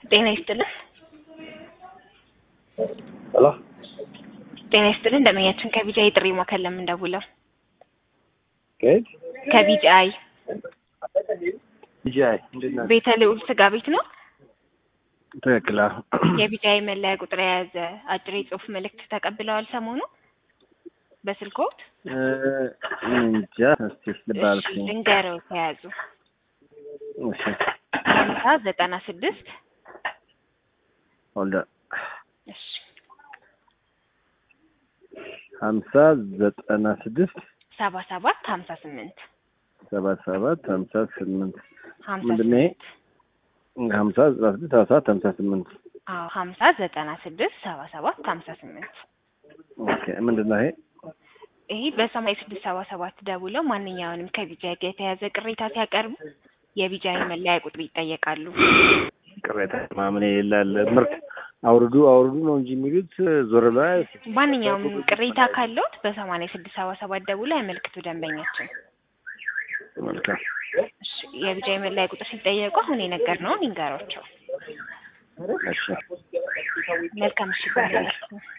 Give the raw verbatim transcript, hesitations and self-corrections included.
ጤና ይስጥልን። ሄሎ ጤና ይስጥልን። እንደምኛችን ከቢጃይ ጥሪ ማከል ለምን ደውለው? ከየት? ከቢጃይ ቢጃይ እንደና ቤተልዑል ስጋ ቤት ነው። ትክክል። የቢጃይ መለያ ቁጥር የያዘ አጭር የጽሁፍ መልእክት ተቀብለዋል ሰሞኑ በስልክዎት? እንጃ እስቲ ልባልሽ ልንገረው ተያዙ። እሺ ሀምሳ ዘጠና ስድስት ወልዳ እሺ ሀምሳ ዘጠና ስድስት ሰባ ሰባት ሀምሳ ስምንት ሰባ ሰባት ሀምሳ ስምንት ሀምሳ ምንድን ነው? ሀምሳ ዘጠና ስድስት ሰባ ሰባት ሀምሳ ስምንት አዎ ሀምሳ ዘጠና ስድስት ሰባ ሰባት ሀምሳ ስምንት ኦኬ። ምንድን ነው ይሄ? ይሄ በሰማይ ስድስት ሰባ ሰባት ደውለው ማንኛውንም ከቢጃይ ጋር የተያዘ ቅሬታ ሲያቀርቡ የቢጃይ መለያ ቁጥር ይጠየቃሉ። ቅሬታ ማምን የሌለ ምርት አውርዱ አውርዱ ነው እንጂ የሚሉት ዞር ላይ ማንኛውም ቅሬታ ካለዎት በሰማንያ ስድስት ሰባ ሰባት ደውለው ያመልክቱ ደንበኛችን። መልካም። እሺ የቢጃይ መለያ ቁጥር ሲጠየቁ አሁን የነገርነውን ይንገሯቸው። እሺ መልካም እሺ።